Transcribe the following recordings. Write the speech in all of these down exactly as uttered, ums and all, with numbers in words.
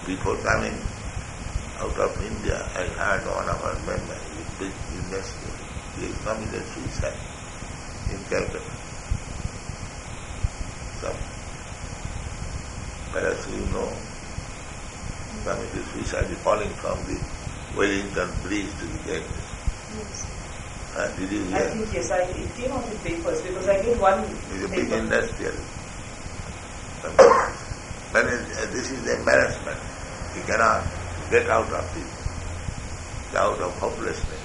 Before coming out of India, I heard one of our members, a big university, he committed suicide in Calcutta. Some perhaps you know, committed suicide falling from the Wellington Bridge to the Ganges. Yes. Uh, did you hear? I think yes, I, it came out in papers because I get one It's a paper. big industrial. But it, this is the embarrassment. He cannot get out of this, out of hopelessness.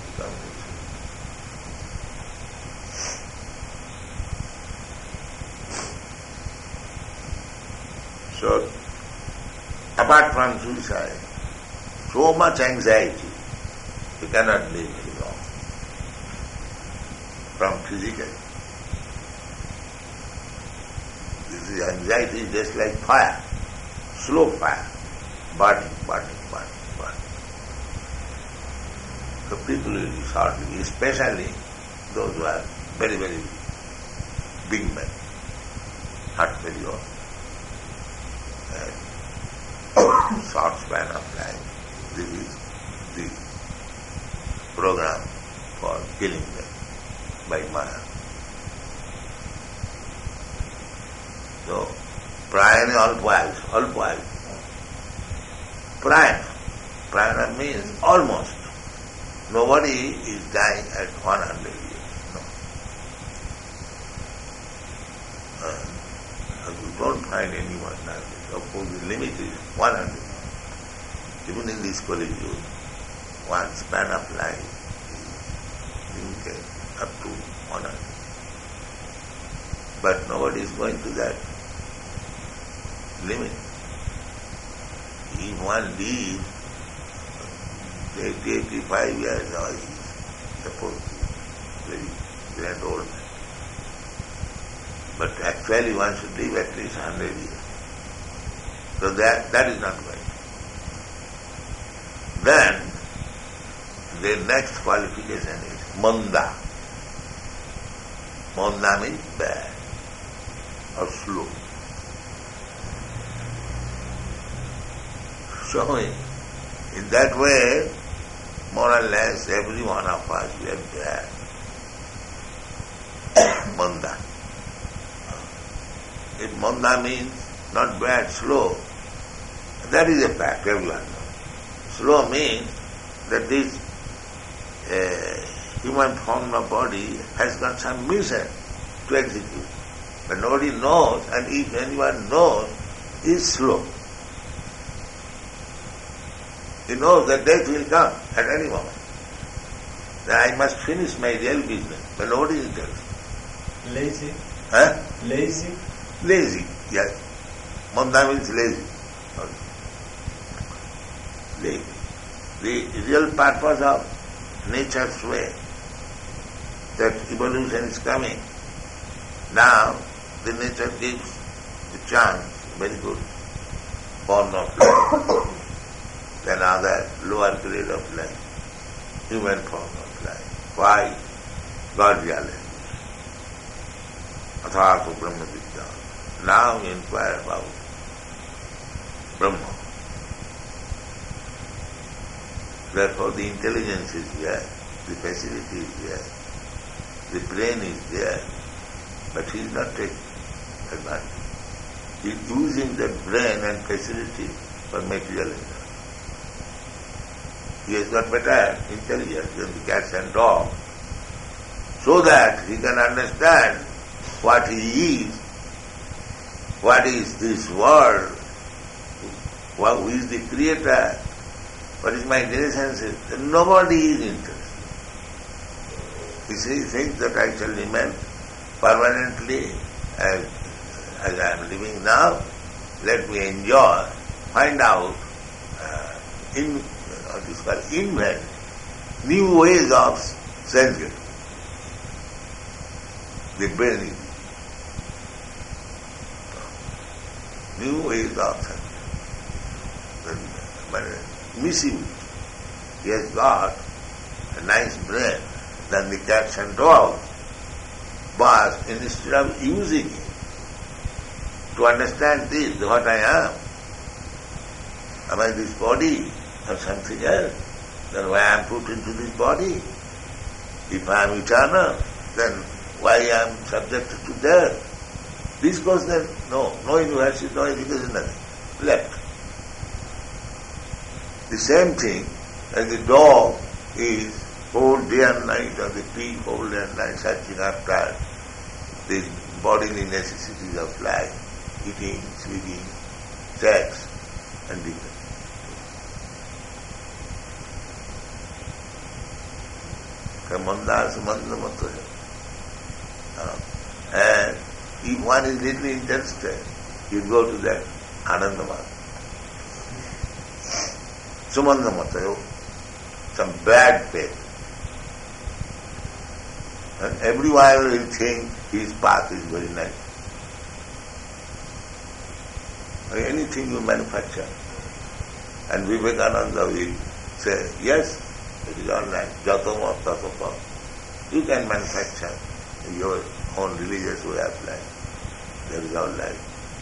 So, apart from suicide, so much anxiety, you cannot live very long. From physical. This is anxiety is just like fire, slow fire, burning, burning, burning, burning. So people will be shortly, especially those who are very, very big men, not very old, and short span of life. This is the program for killing them by Maya. So, prayana alpayus, alpayus. Prayana. Prayana means almost. Nobody is dying at one hundred years. No. Uh, you don't find anyone nowadays. Of course, the limit is one hundred. Even in this college, one span of life is limited up to one hundred. But nobody is going to that limit. If one lives eighty, eighty-five years, or he is supposed to be very grand old man. But actually one should live at least one hundred years. So that, that is not right. Then, the next qualification is manda. Manda means bad or slow. So, in that way, more or less every one of us we are bad. Manda. If manda means not bad, slow, that is a fact, everyone knows. Slow means that this uh, human form of body has got some mission to execute. But nobody knows, and if anyone knows, he is slow. He knows that death will come at any moment. That I must finish my real business, but nobody will tell me. Lazy. Huh? Lazy. Lazy, yes. Manda means lazy. Lazy. The real purpose of nature's way, that evolution is coming. Now, the nature gives the chance, very good form of life. Then other lower grade of life, human form of life. Why? God realizes. Athato Brahma Vidya. Now we inquire about Brahma. Therefore the intelligence is there, the facility is there, the brain is there, but he is not taking advantage. He is using the brain and facility for material enjoyment. He has got better intelligence than the cats and dogs, so that he can understand what he is, what is this world, who is the creator, what is my relationship. Nobody is interested. He thinks that I shall remain permanently as, as I am living now. Let me enjoy, find out, uh, in what is called invent new ways of sense getting. The brain is new ways of sense. Misuse. He has got a nice brain than the cats and dogs, but instead of using it to understand this, what I am, Am I this body or something else? Then why I am put into this body? If I am eternal, then why I am subjected to death? This goes then, no, no university, no education, nothing. Left. The same thing as the dog is whole day and night, or the pig whole day and night searching after the bodily necessities of life, eating, sleeping, sex, and different. Manda Samanda Mata. And if one is little interested, you go to that Anandamata. Sumanda Mata, some bad faith. And everyone will think his path is very nice. Anything you manufacture. And Vivekananda will say, yes, it is all right. Jatama tatapa. You can manufacture your own religious way of life. That is all right.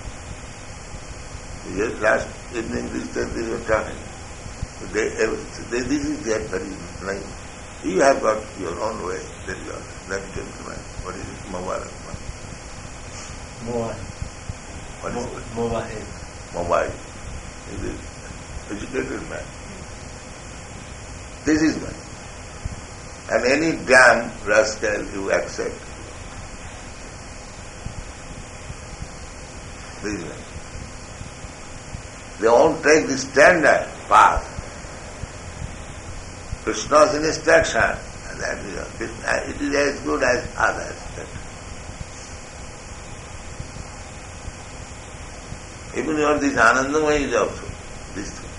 Just last evening, this time they were talking. They, they, this is their very nice. You have got your own way. That is all right. That gentleman. What is it? Mobile. Mobile. What is it? Mobile. Mobile. He is an educated man. This is man. And any damn rascal you accept. This is man. They won't take the standard path. Krishna's instruction, and that is, Krishna, it is as good as others. Even your this Anandamaya is also this thing.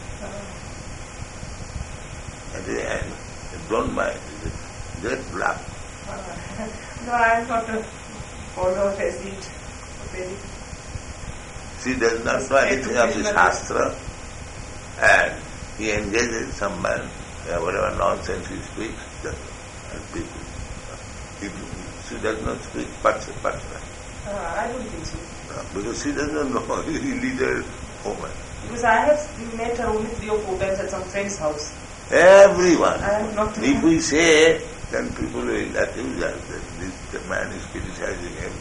And, and don't mind, it is great bluff. No, I am not a follower of Asit. Very. She does not know anything of the Shastra, and he engages some man, whatever nonsense he speaks, just, and people. people. She does not speak Patsa, Patsa. Uh, I don't think so. Because she does not know, he is a woman. Because I have met her only three or four times at some friend's house. Everyone. I am not. If we say, then people will accuse us that this the man is criticizing him.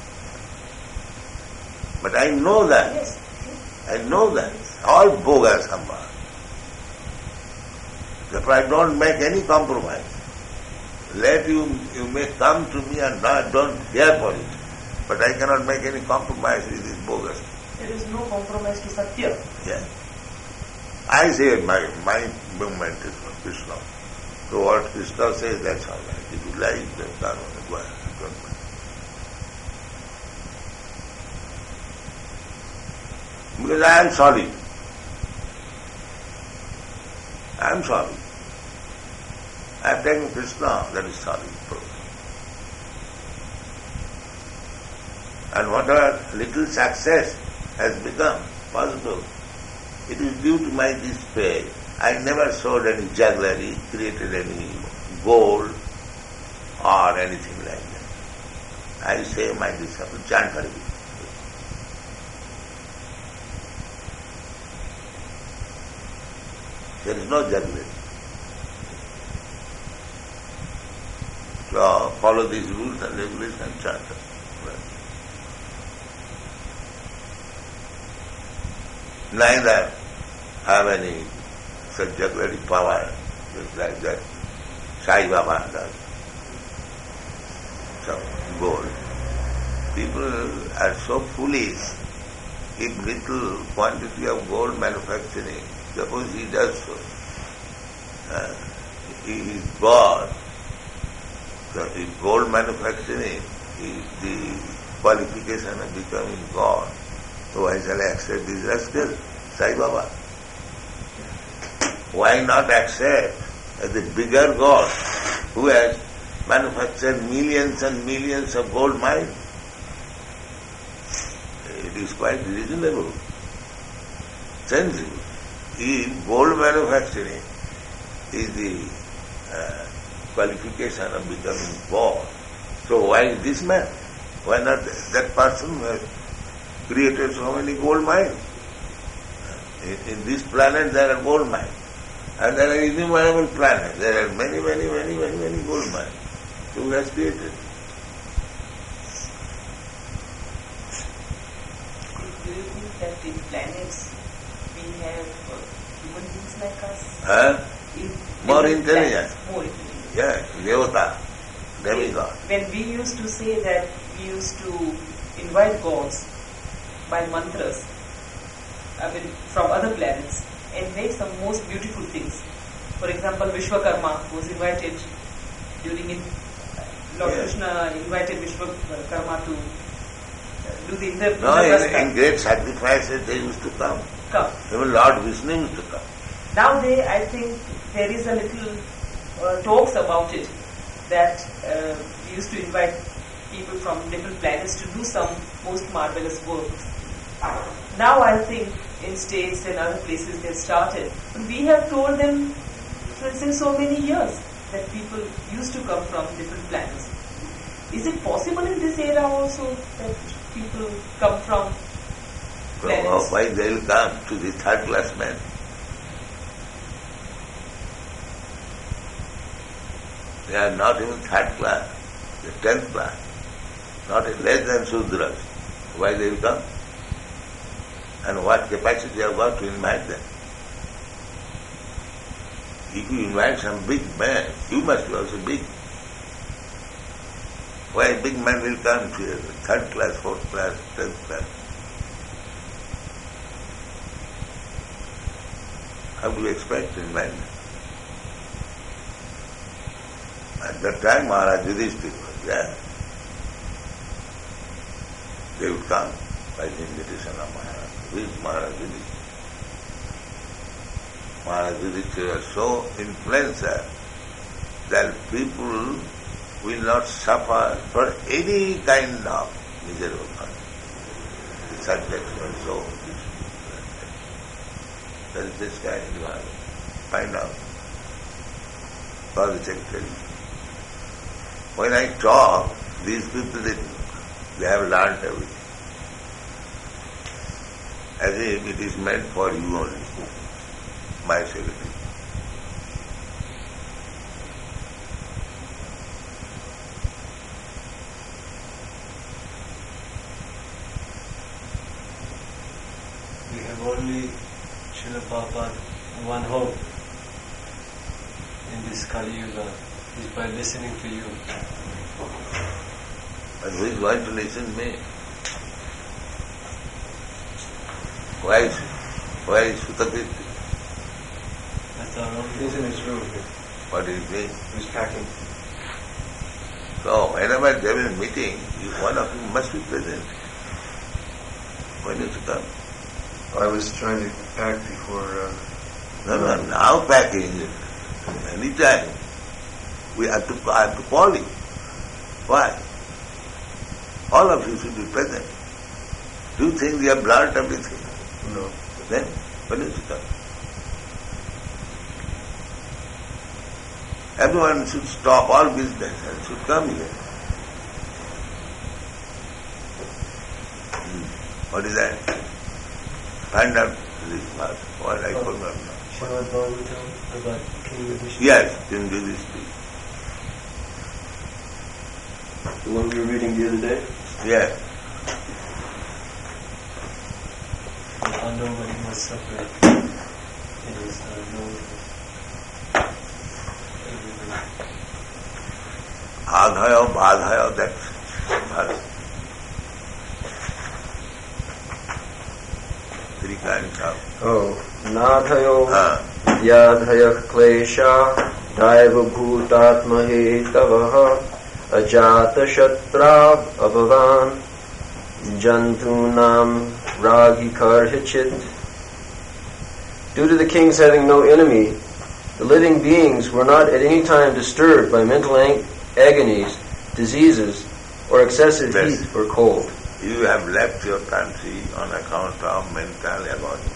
But I know that. Yes. I know that. All bogus samba. Therefore I don't make any compromise. Let you, you may come to me and not, don't care for it. But I cannot make any compromise with this bogus. There is no compromise to Satya. Yeah. I say my my movement is for Krishna. So what Krishna says, that's all right. If you like, then go ahead. Don't mind. Because I am sorry. I am sorry. I have taken Krishna, that is sorry. And whatever little success has become possible, it is due to my despair. I never showed any jugglery, created any gold or anything like that. I say my disciple, chant Hari. There is no jugglery. So follow these rules and regulations and chant Hari. Neither have any such jugglery power, just like that Sai Baba does. Some gold. People are so foolish. If little quantity of gold manufacturing, suppose he does so, uh, he is God. So if gold manufacturing is the qualification of becoming God, so why shall I accept this rascal, Sai Baba? Why not accept as the bigger God who has manufactured millions and millions of gold mines? It is quite reasonable, sensible. If gold manufacturing is the uh, qualification of becoming God, so why this man? Why not that person who has created so many gold mines? In, in this planet there are gold mines. And there are innumerable planets. There are many, many, many, many, many gold mines. Who has created? Do you think that in planets we have uh, human beings like us? Huh? In More different intelligent. planets, more intelligent. Yeah, Devata, demigod. When we used to say that we used to invite gods by mantras, I mean from other planets, and make some most beautiful things. For example, Vishwakarma was invited during it. Lord Yes. Krishna invited Vishwakarma to uh, do the Indra. No, in, Indraprastha. in great sacrifices they used to come. Come. Even Lord Vishnu used to come. Now they, I think there is a little uh, talks about it that uh, we used to invite people from different planets to do some most marvelous work. Now I think in states and other places they have started. But we have told them since so many years that people used to come from different planets. Is it possible in this era also that people come from So planets? why they will come to the third class men? They are not even third class, the tenth class, not less than Sudras. Why they will come? And what capacity you have got to invite them? If you invite some big man, you must be also big. Why a big man will come to a third class, fourth class, tenth class? How do you expect to invite them? At that time, Maharaj Yudhishthira was there. They would come by the invitation of Maharaj. Who is Maharaj Yudhishthira? Maharaj Yudhishthira was so influential that people will not suffer for any kind of miserable condition. The subjects were so peaceful. That is this guy you have to find out. For the secretary. When I talk, these people, they, they have learned everything. As if it is meant for you only, my secretary. We have only Srila Prabhupada one hope in this Kali Yuga is by listening to you. But who is going to listen to me? Why is, why is Sutakriti? That's our only He's in his room here. What is he doing? He's packing. So whenever there is a meeting, you, one of you must be present. When is it come? I was trying to pack before. Uh, No, no, now packing. Anytime. We have to, I have to call you. Why? All of you should be present. Do you think we have learned everything? no. Then, when is it come? Everyone should stop all business and should come here. Hmm. What is that? Find out this part. What I forgot now. Srimad Bhagavatam about King Yudhishthira. Yes, King Yudhishthira. The one we were reading the other day? Yes. How nobody must suffer. It is uh, known everywhere. Adhayo, Badhayo, that's verse. Three kinds of. Oh. Nadhayo Uh, Yadhaya Klesha Daiva Bhutatmahe Tavaha Ajata Shatrab Abhavan Jantunam Ragikarhichit. Due to the kings having no enemy, the living beings were not at any time disturbed by mental ang- agonies, diseases, or excessive Yes. heat or cold. you have left your country on account of mental agony.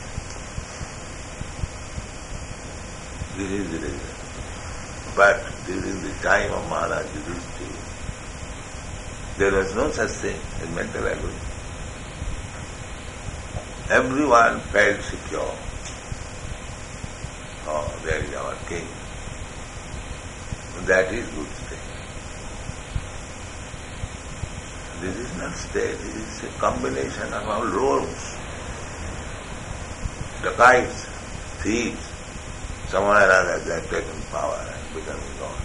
This is the reason. But during the time of Maharaj Yudhishthira, there was no such thing as mental agony. Everyone felt secure. king. That is good state. This is not state, this is a combination of all roles. Dacoits, thieves, someone or other they have taken power and become God.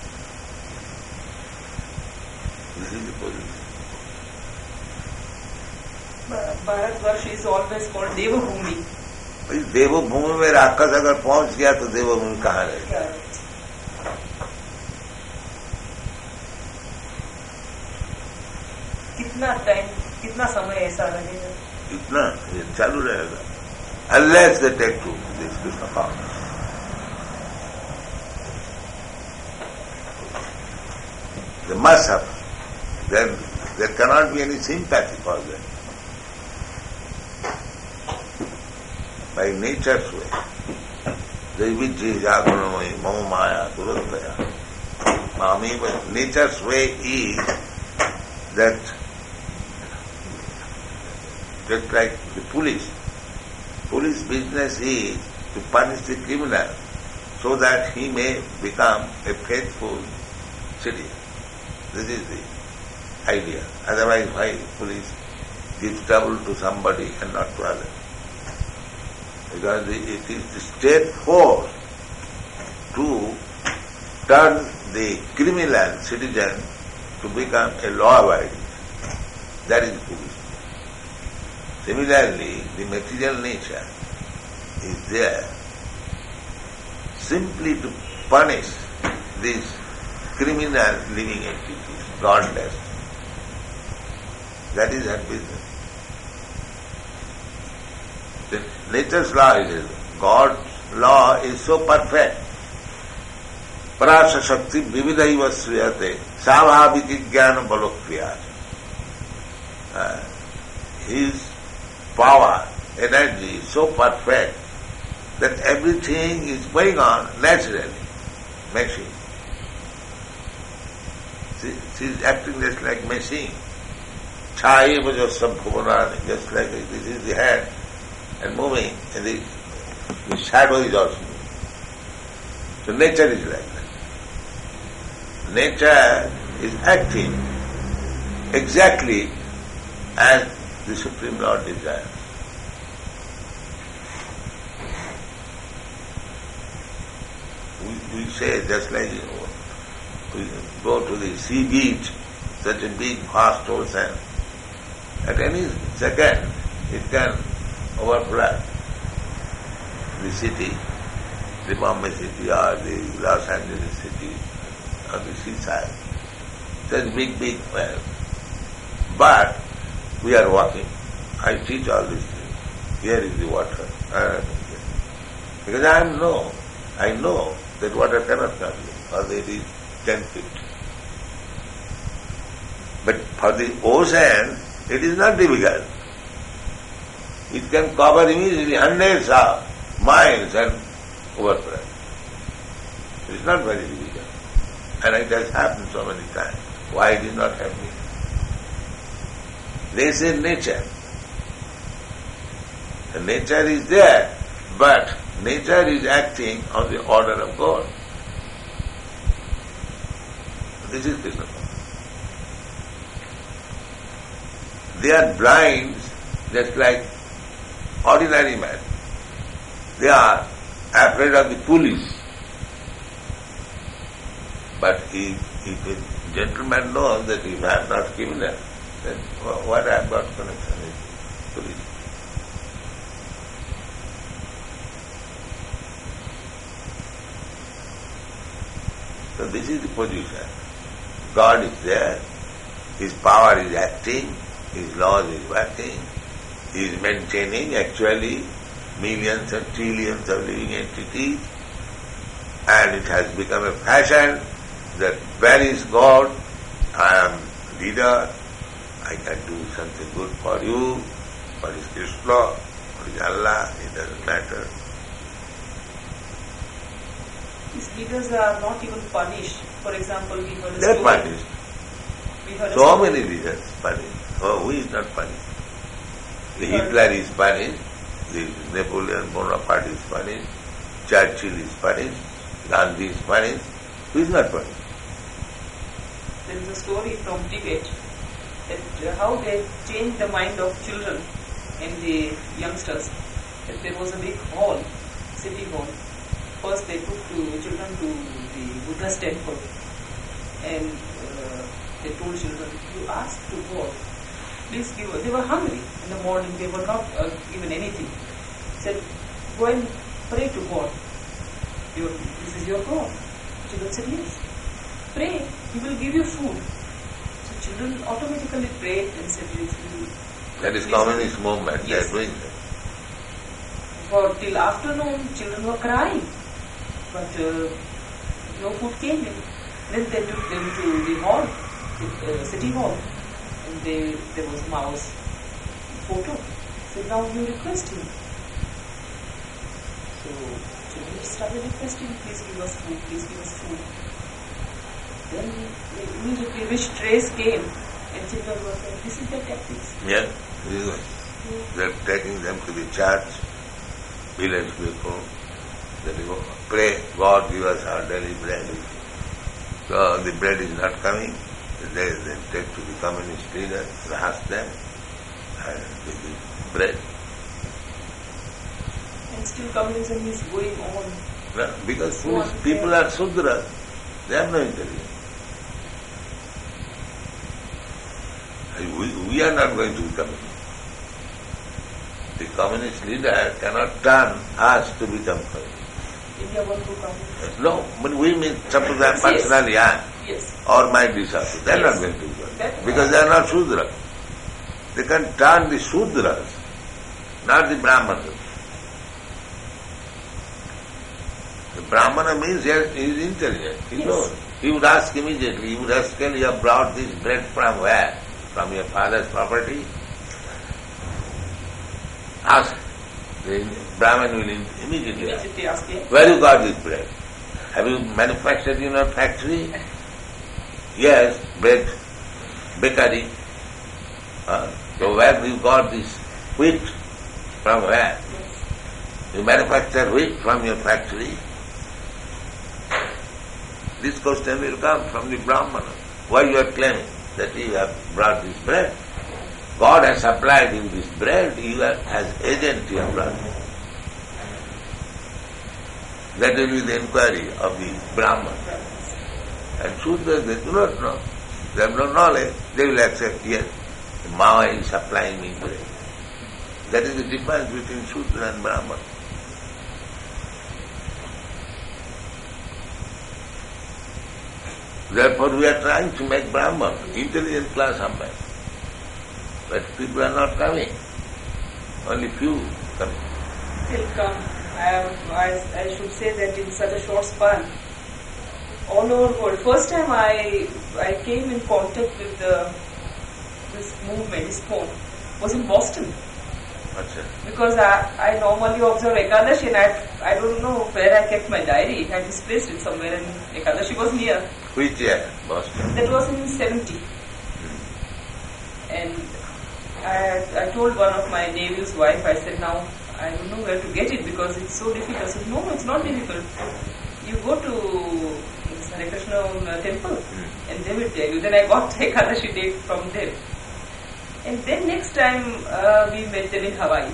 This is the position. Bharatvarsh is always called Devabhumi. भाई देवभूमि में राक्षस अगर पहुंच गया तो देवभूमि कहाँ रहेगा? कितना टाइम, कितना समय ऐसा रहेगा? इतना ये चालू रहेगा unless they take to this Krishna consciousness. They must have. Then there cannot be any sympathy for them. By nature's way. Devichi jagunamai mama maya durudaya. Mami, but nature's way is that just like the police. Police business is to punish the criminal so that he may become a faithful citizen. This is the idea. Otherwise, why police gives trouble to somebody and not to others? Because it is the state force to turn the criminal citizen to become a law-abiding. That is the police. Similarly, the material nature is there simply to punish these criminal living entities, godless. That is her business. The nature's law is God's law is so perfect. Parasa Shakti vividaiva sriyate savabhiki jnana balokriya. His power, energy is so perfect that everything is going on naturally, machine. She, she is acting just like machine. Chai vajasam bhuvanani, just like this is the head and moving, and the, the shadow is also moving. So nature is like that. Nature is acting exactly as the Supreme Lord desires. We, we say just like you know, we go to the sea beach, such a big vast ocean, at any second it can overflood the city, the Bombay city or the Los Angeles city or the seaside. Such big, big well. But we are walking. I teach all these things. Here is the water. Uh, because I know, I know that water cannot come here, or it is ten feet. But for the ocean, it is not difficult. It can cover immediately hundreds of miles and overflow. It is not very difficult. And it has happened so many times. Why it is not happening? They say nature. The nature is there, but nature is acting on the order of God. This is Krishna consciousness. They are blind, just like ordinary man. They are afraid of the police. But if, if a gentleman knows that if I am not criminal, then what I have got connection is police. So this is the position. God is there, His power is acting, His laws is working, He is maintaining actually millions and trillions of living entities, and it has become a fashion that where is God? I am leader, I can do something good for you. What is Krishna? What is Allah? It doesn't matter. These leaders are not even punished. For example, we heard a They are story. punished. We heard a So story. many leaders punished. Oh, who is not punished? The Yes. Hitler is punished, the Napoleon Bonaparte is punished, Churchill is punished, Gandhi is punished. Who is not punished? There is a story from Tibet that uh, how they changed the mind of children and the youngsters. That there was a big hall, city hall. First they took to children to the Buddha's temple and uh, they told children, you ask to God, please give us. They were hungry in the morning, they were not uh, given anything. Said, go and pray to God. Your, this is your God. Children said, yes. Pray, He will give you food. So children automatically prayed and said, yes, we will. That is communist movement, Yes. they are doing that. For till afternoon, children were crying, but uh, no food came in. Then they took them to the hall, the uh, city hall, and they, there was Mao's photo. So now you request him. So children started requesting, please give us food, please give us food. Then immediately rich trays came, and children were saying, this is their tactics. Yeah, this is what. They are taking them to the church, village people. They go, pray, God give us our daily bread. So the bread is not coming. They then take to the communist leader, ask them, and give the bread. And still communism is going on. No, because So these people are Sudra, they have no intelligence. We, we are not going to become communist. The communist leader cannot turn us to become communist. India want to come. No, but we mean suppose I am Yes. personally young, Yes. or my disciples, they are Yes. not going to become That- because they are not Sudra. They can turn the Sudras, not the Brahmanas. The Brahmana means he is, he is intelligent, he Yes. knows. He would ask immediately, he would ask, "Can you have brought this bread from where? From your father's property?" Ask. The Brahman will immediately ask, Immediately ask him. "Where you got this bread? Have you manufactured in your factory?" "Yes, bread, bakery." Huh? "So where you got this wheat? From where? Yes. You manufacture wheat from your factory?" This question will come from the Brahmana. Why you are claiming that you have brought this bread? God has supplied you this bread, you are as agent you have brought it. That will be the inquiry of the Brahmana. And Sudras, they do not know. They have no knowledge. They will accept, yes, the Maya is supplying me bread. That is the difference between Sudra and Brahmana. Therefore we are trying to make Brahman intelligent class somewhere. But people are not coming. Only few coming. Still come. I, I, I should say that in such a short span, all over the world. First time I I came in contact with the, this movement, this form, was in Boston. Achha. Because I, I normally observe Ekadashi and I, I don't know where I kept my diary. I misplaced it somewhere and Ekadashi was near. Which year? Boston. That was in seventy. And I, I told one of my nephew's wife, I said, now I don't know where to get it because it's so difficult. I said, no, it's not difficult. You go to Hare Krishna uh, temple and they will tell you. Then I got Ekadashi date from them. And then next time uh, we met them in Hawaii.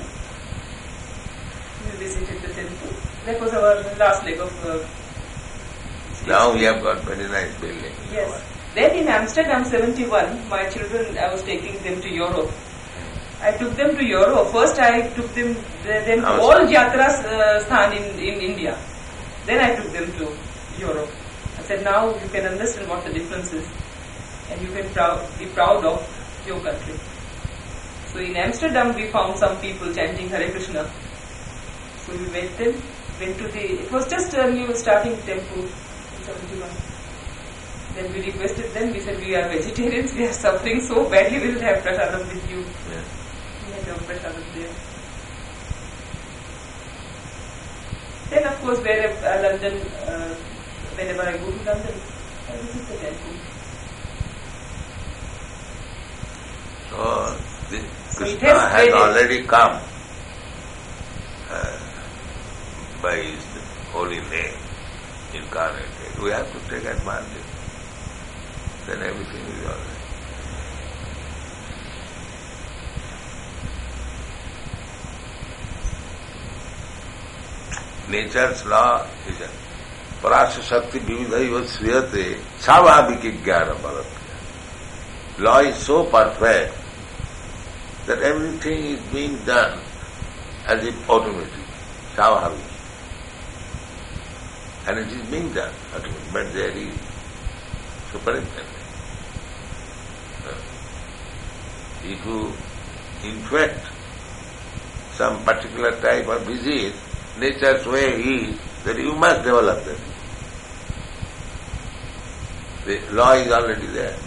We visited the temple. That was our last leg of uh, Now we have got very nice building. Yes. Then in Amsterdam seventy-one, my children, I was taking them to Europe. I took them to Europe. First I took them, them to all Jatras uh, sthan in, in India. Then I took them to Europe. I said, now you can understand what the difference is. And you can prou- be proud of your country. So in Amsterdam we found some people chanting Hare Krishna. So we met them, went to the, it was just a new starting temple in seventy-one. Then we requested them, we said, we are vegetarians, we are suffering so badly, we will have prasadam with you. Yeah. We had our prasadam there. Then of course, wherever uh, London, uh, whenever I go to London, I visit the temple. So, the So it Krishna has has spread. already come uh, by his holy name incarnated. We have to take advantage. Then everything is all right. Nature's law is a parasya shakti vividhaiva sriyate savabhiki jnana balatya. Law is so perfect that everything is being done as if automatic, savabhiki. And it is being done automatically, but there is superintendent. If you infect some particular type of disease, nature's way is that you must develop that. The law is already there.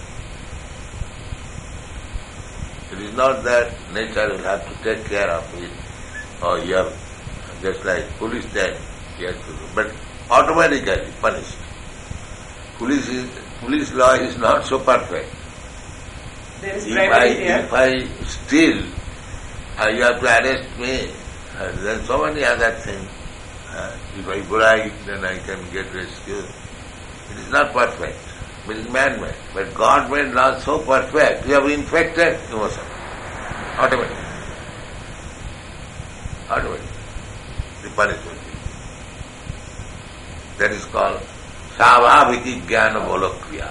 It is not that nature will have to take care of it, or you have, just like police then, you have to do, but automatically punished. Police is, police law is not so perfect. There is If I, there. if I steal, uh, you have to arrest me. Uh, there are so many other things. Uh, if I bribe, then I can get rescued. It is not perfect. It is man-made. But God made law so perfect, you have infected emotion. Automatically. Automatically. The punishment. That is called savabhiki jnana bolokriya.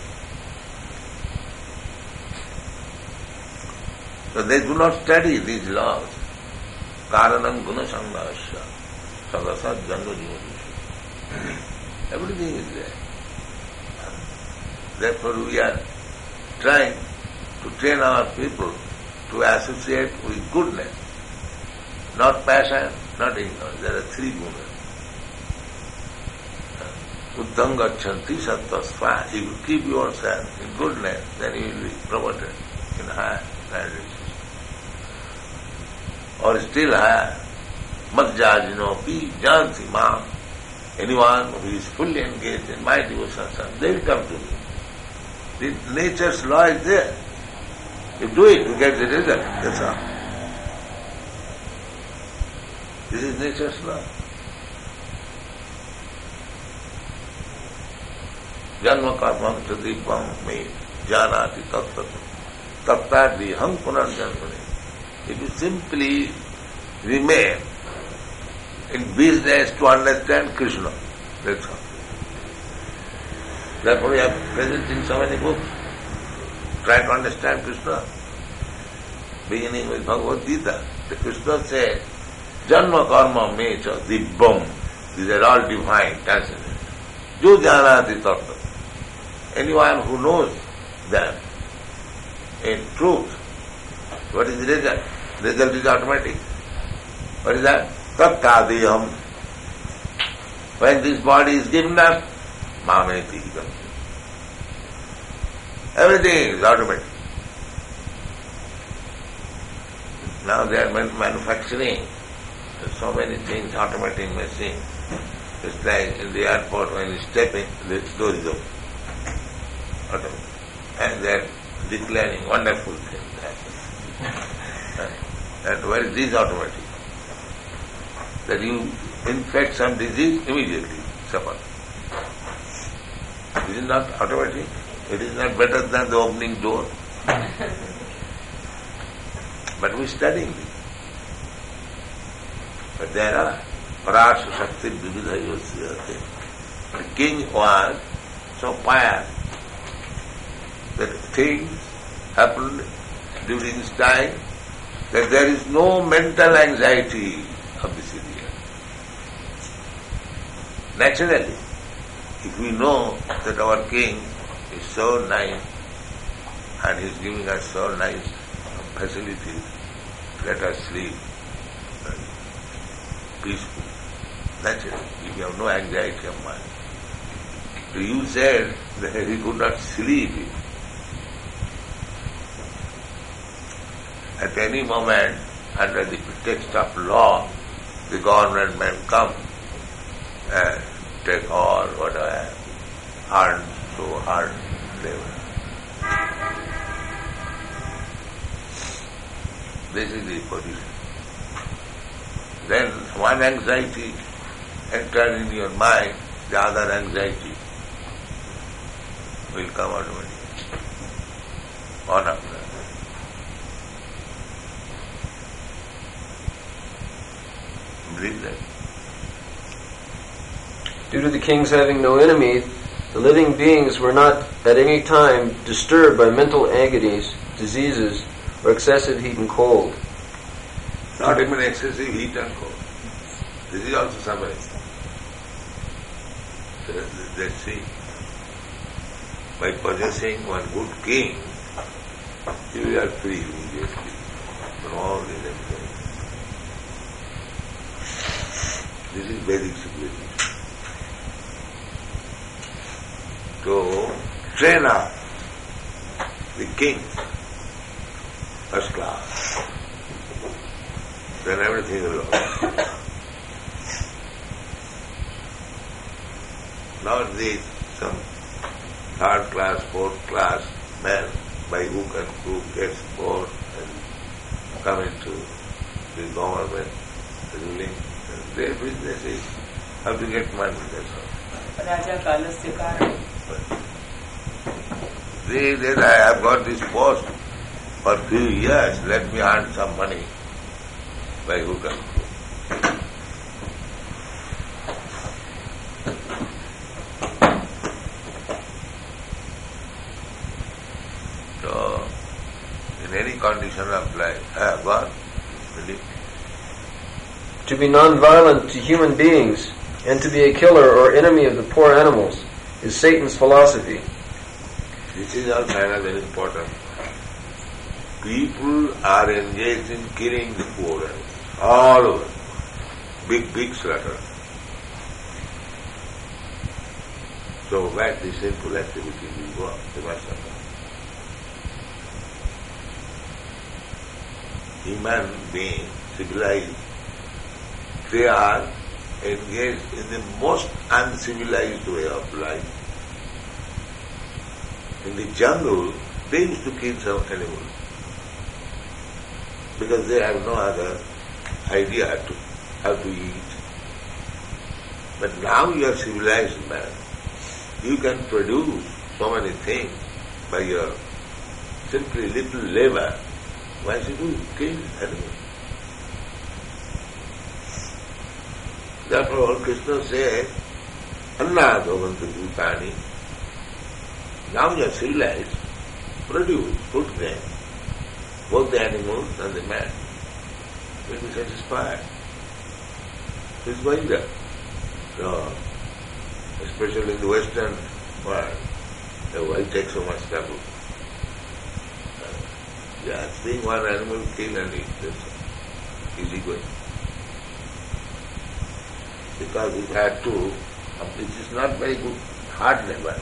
So they do not study these laws. Karanam guna sanghasya sadasat janga jivadisha. Everything is there. Therefore we are trying to train our people to associate with goodness, not passion, not ignorance. There are three gunas. Uddham gachanti sattasva. If you keep yourself in goodness, then you will be promoted in higher graduation. Or still higher, madhyajinopi janti mam. Anyone who is fully engaged in my devotion, they will come to me. The nature's law is there. You do it, you get the result. That's all. This is nature's law. Janma karmam tadipam me janati tattat tattadi hang punarjanmane. If you simply remain in business to understand Krishna, that's all. Therefore we have present in so many books. Try to understand Krishna. Beginning with Bhagavad Gita, the Krishna says, Janma karma mecha dibbam. These are all divine transcendent. Jo janati tattva. Anyone who knows them in truth, what is the result? The result is automatic. What is that? Tattadiham. When this body is given up, mameti comes. Everything is automatic. Now they are manufacturing so many things, automatic machine. It's like in the airport when you step in, the door is open. Automatic. And they are declaring wonderful things. And where is this automatic? That you infect some disease, immediately suffer. It is not automatic. It is not better than the opening door. But we study it. But there are parasya shakti vividhaiva sriyate. The king was so pious that things happened during his time that there is no mental anxiety of this area. Naturally, if we know that our king is so nice and he is giving us so nice facilities, let us sleep peaceful. Naturally, if you have no anxiety of mind. You said that he could not sleep. At any moment, under the pretext of law, the government may come and take all what I have earned so hard labor. This is the position. Then one anxiety enters in your mind the other anxiety will come automatically. On after that. Believe that. Due to the kings having no enemy, the living beings were not at any time disturbed by mental agonies, diseases, or excessive heat and cold. Not even excessive heat and cold. This is also suffering. Let's see. By possessing one good king, you are free immediately from all these anxieties. This is Vedic civilization. To train up the king, first class, then everything will go. Nowadays, some third class, fourth class man by hook and crook gets bored and come into the government ruling. And their business is how to get money, that's all. Raja Kalasya Karan. They said, I have got this post for few years, let me earn some money by hook and crook. So, in any condition of life, I have got really. To be non-violent to human beings and to be a killer or enemy of the poor animals is Satan's philosophy. This is also another important. People are engaged in killing the poor animals all over. Big, big slaughter. So where the sinful activity will go up, they must have done. Human beings, civilized, they are engaged in the most uncivilized way of life. In the jungle, they used to kill some animals because they have no other idea to how to eat. But now you are civilized man. You can produce so many things by your simply little labor. Why should you kill animals? Therefore, Krishna says, Anna Bhavantu Bhutani. Now you are civilized, produce food grain. Both the animals and the man will be satisfied. It's going there. So, especially in the Western world, why take so much trouble? Uh, yeah, seeing one animal kill and eat, that's easy going. Because it had to, it is not very good hard labor.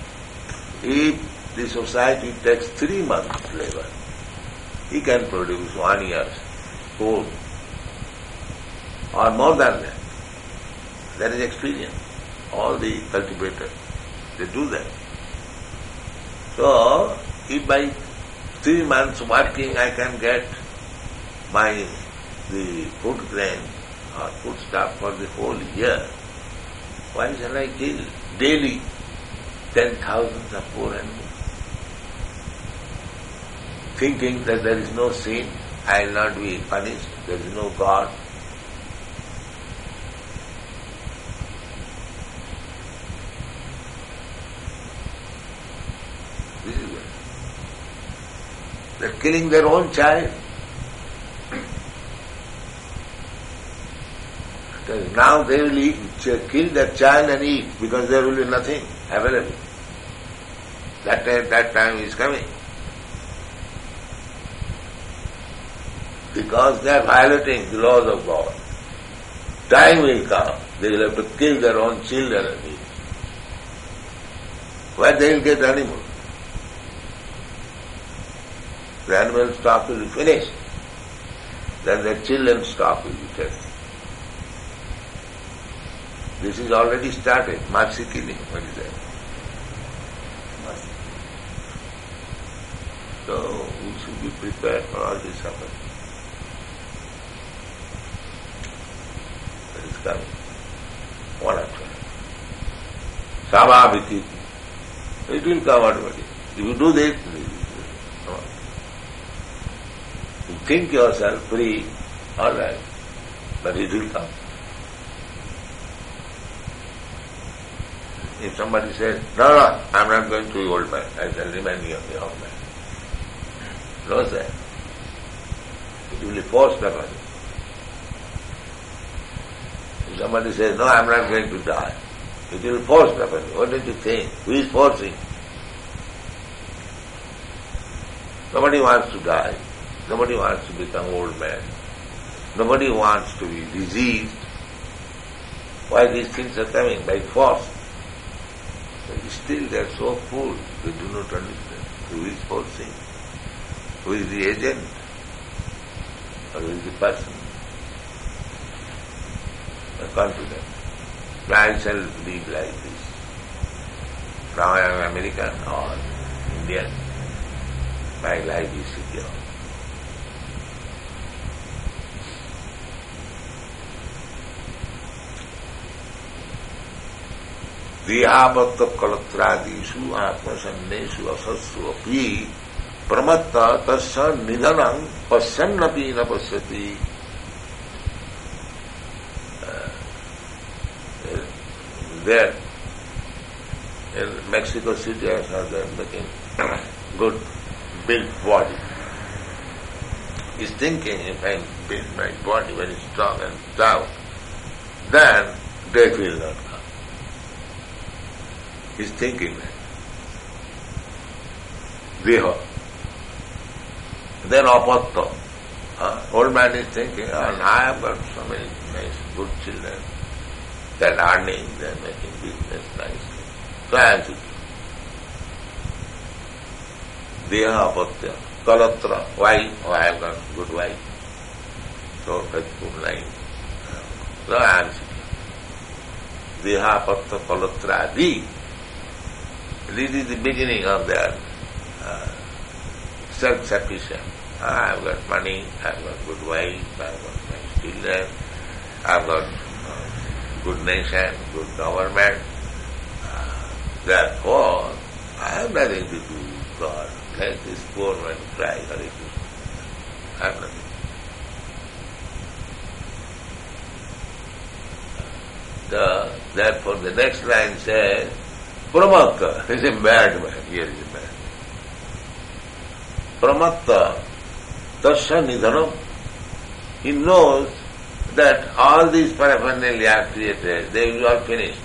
If the society takes three months labor, he can produce one year's food or more than that. That is experience. All the cultivators, they do that. So, if by three months working I can get my the food grain or food stuff for the whole year, why shall I kill daily ten thousands of poor animals? Thinking that there is no sin, I will not be punished, there is no God. This is what. They are killing their own child. Now they will eat, kill their child and eat because there will be nothing available. That time, that time is coming. Because they are violating the laws of God. Time will come, they will have to kill their own children and eat. Where they will get animals? The animal stock will be finished. Then their children's stock will be taken. This is already started. Mercy killing, what is that? So we should be prepared for all this suffering. That is coming. One after another. Savabhiti. It will come automatically. If you do this, you think yourself free, all right, but it will come. If somebody says, no, no, I am not going to be old man, I shall remain young, young man. No, sir. It will be forced upon you. If somebody says, no, I am not going to die, it will be forced upon you. What did you think? Who is forcing? Nobody wants to die. Nobody wants to become old man. Nobody wants to be diseased. Why these things are coming? By force. But still they are so full, they do not understand who is forcing, who is the agent, or who is the person. They are confident. I shall live like this. Now I am American or Indian. My life is secure. देहापत्त कलत्रादिषु आत्मसन्नेषु असत्सु अपि प्रमत्त तस्य निधनं पश्यन्नपि न पश्यति. There in Mexico City, I saw them making good built body. He's thinking, if I build my body very strong and stout, then death will not come. He's thinking that. Deha. Then apatta. Uh, old man is thinking, oh, I have got so many nice, good children. They are earning, they are making business nicely. So I am thinking. Deha apatya. Kalatra. Wife. Oh, I have got good wife. So faithful life. So I am thinking. Deha apatya kalatra adi. This is the beginning of their uh, self-sufficient. I have got money, I have got good wife, I have got my children, I have got uh, good nation, good government. Uh, therefore, I have nothing to do with God. Let this poor man cry, Hare Krishna. I have nothing. The, therefore, the next line says, Pramatta is a bad man. Here is a man. Pramatta, tasya nidhanam. He knows that all these paraphernalia are created, they will be all finished.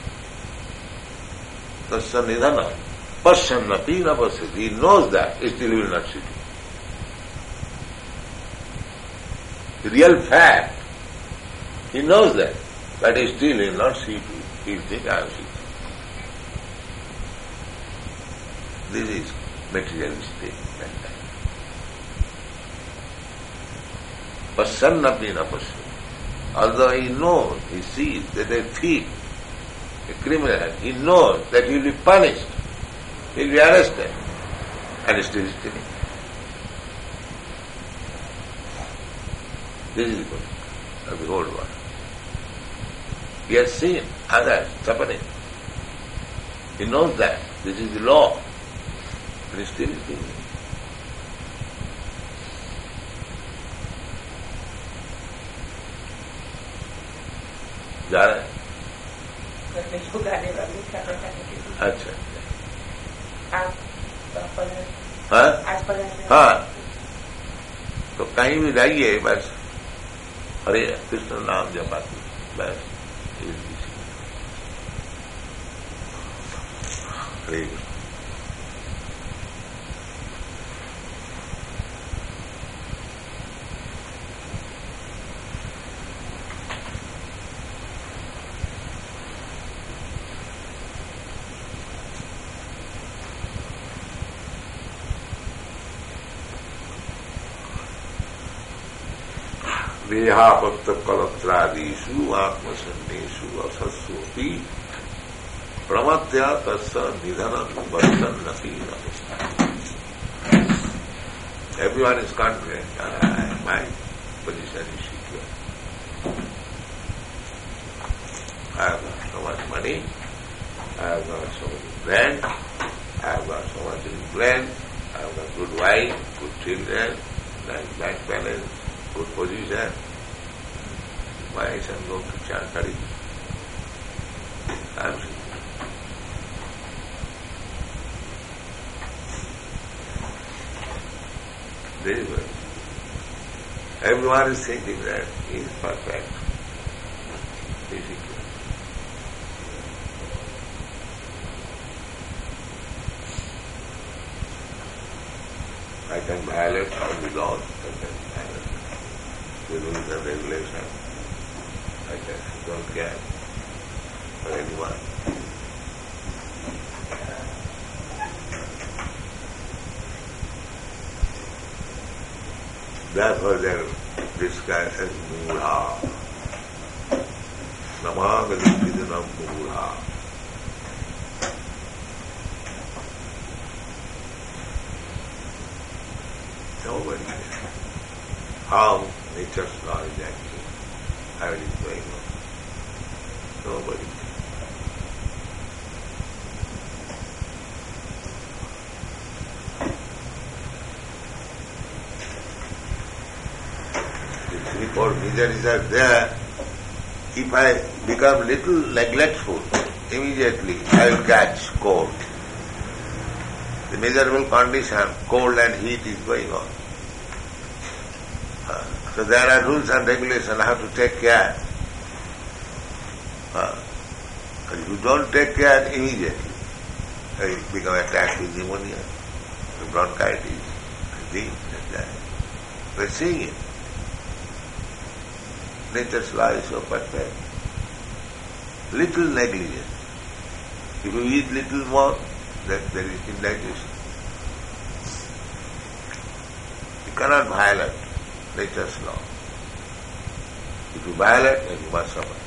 Tasya nidhanam. Pasyannapi na pasyati. He knows that, still he will not see it. The real fact, he knows that, but still he will not see it. He will think, I am seeing. This is materialistic mentality. Pasyannapi na pasyati. Although he knows, he sees that a thief, a criminal, he knows that he will be punished, he will be arrested, and still is stealing. This is the question of the whole world. He has seen others suffering. He knows that this is the law. But still is doing it. जा रहा है? अच्छा हाँ हाँ तो कहीं भी जाइए बस हरे कृष्ण नाम जपाती बस हरे कृष्ण. देहापत्त कलत्रादिषु आत्मसन्नेषु असस्वपि प्रमत्य तस्य निधनं वर्तन्नपि न पश्यति. Everyone is confident, ah, my position is secure. I have so much money, I have got so many friends, I have got so much influence, I have got good wife, good children, nice bank balance, good position. Why I shall go to Chankari? I am single. Very well. Everyone is thinking that he is perfect. Difficult. I can violate all the laws, I can violate the rules and regulations. I can, don't care for anyone. Therefore they are described as Mula. Namagalipidana Mula. Nobody knows how nature's law is acting, how it is going on. Nobody knows. The three-four miseries are there. If I become little neglectful, immediately I will catch cold. The miserable condition, cold and heat is going on. Uh, so there are rules and regulations, I have to take care. Uh, if you don't take care immediately, you become attacked with pneumonia, bronchitis, this and that. We are seeing it. Nature's law is so perfect. Little negligence. If you eat little more, then there is indigestion. You cannot violate nature's law. If you violate, then you must suffer.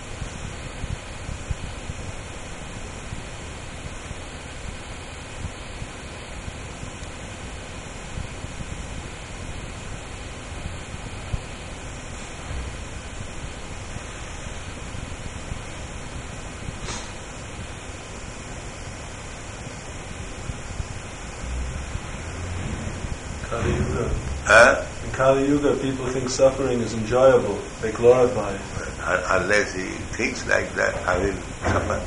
Kali Yuga. Huh? In Kali Yuga, people think suffering is enjoyable. They glorify it. Unless he thinks like that, I will suffer.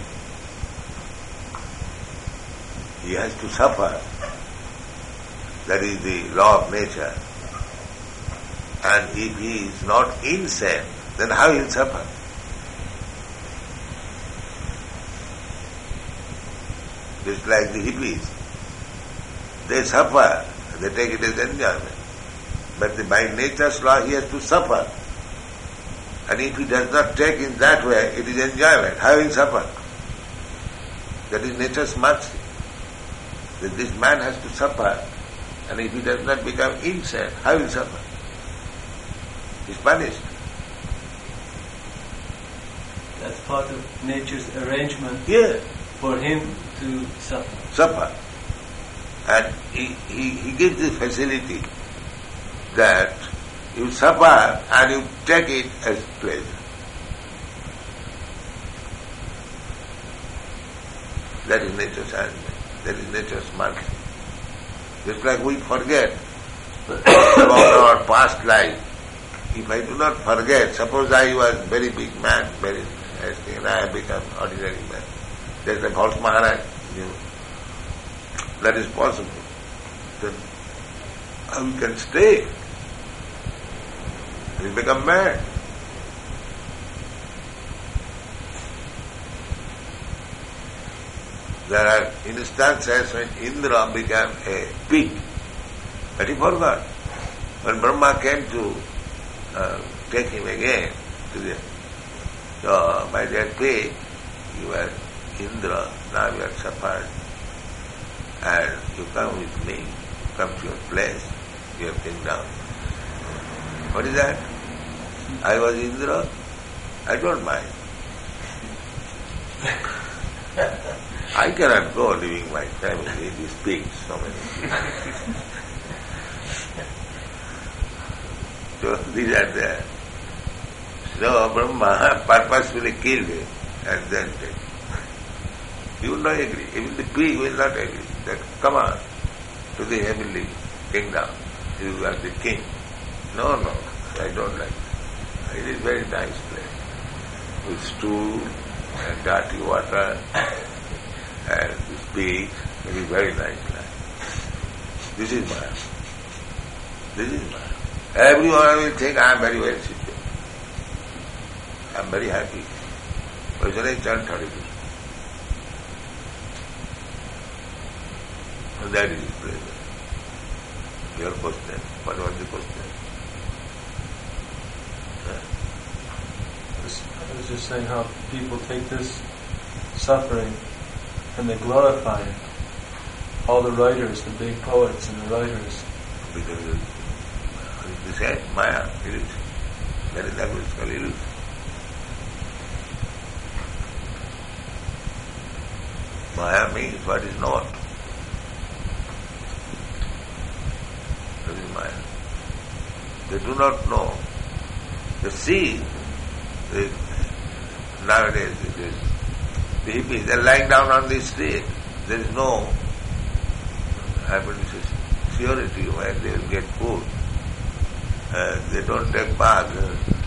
He has to suffer. That is the law of nature. And if he is not insane, then how he will suffer? Just like the hippies. They suffer. They take it as enjoyment. But the, by nature's law he has to suffer. And if he does not take in that way, it is enjoyment. How will he suffer? That is nature's mercy. That this man has to suffer. And if he does not become insane, how will he suffer? He is punished. That's part of nature's arrangement Yeah. for him to suffer. Suffer. And he, he, he gives the facility that you suffer and you take it as pleasure. That is nature's arrangement. That is nature's mercy. Just like we forget about our past life. If I do not forget, suppose I was very big man, very and I have become ordinary man. There's a false Maharaj, you know. That is possible. Then how we can stay? We become mad. There are instances when Indra became a pig, but he forgot. When Brahma came to uh, take him again to the so my dear pig, you are Indra, now you are suffered. And you come with me, come to your place, your kingdom. What is that? I was Indra, I don't mind. I cannot go leaving my family, these pigs, so many. So these are there. So Brahma purposefully killed him and then He will not agree. Even the pig will not agree that come on to the heavenly kingdom. You are the king. No, no, I don't like it. It is very nice place. With stool and dirty water and this pig. It is very nice life. This is Maya. This is Maya. Everyone will think I am very well situated. I am very happy. Why should I chant thirty-two? And that is his pleasure. Your question. What was the question? I was just saying how people take this suffering and they glorify it. All the writers, the big poets and the writers. Because this is Maya, illusion. That is that which is called illusion. Maya means what is not. That is Maya. They do not know. They see. They, nowadays it is the hippies, they are lying down on the street. There is no surety when they will get food. Uh, they don't take bath.